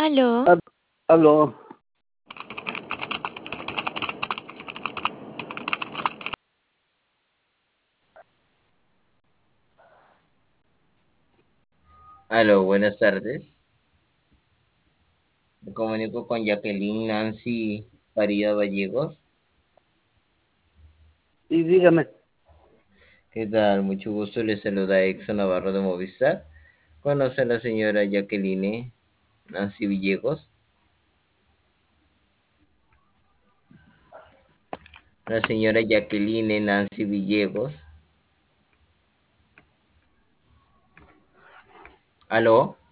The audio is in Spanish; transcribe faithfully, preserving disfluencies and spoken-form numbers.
Aló, Ah, aló, Aló, buenas tardes. Me comunico con Jacqueline Nancy Parida Vallegos. y dígame, ¿Qué tal? Mucho gusto. Le saluda Exxon Navarro de Movistar. ¿Conoce a la señora Jacqueline Nancy Villegos? La señora Jacqueline Nancy Villegos. ¿Aló?